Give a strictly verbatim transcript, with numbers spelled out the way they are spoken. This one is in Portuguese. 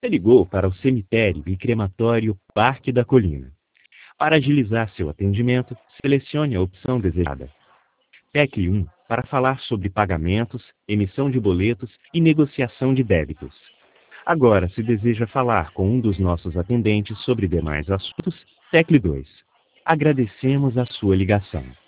Você ligou para o cemitério e crematório Parque da Colina. Para agilizar seu atendimento, selecione a opção desejada. Tecle um para falar sobre pagamentos, emissão de boletos e negociação de débitos. Agora, se deseja falar com um dos nossos atendentes sobre demais assuntos, tecle dois. Agradecemos a sua ligação.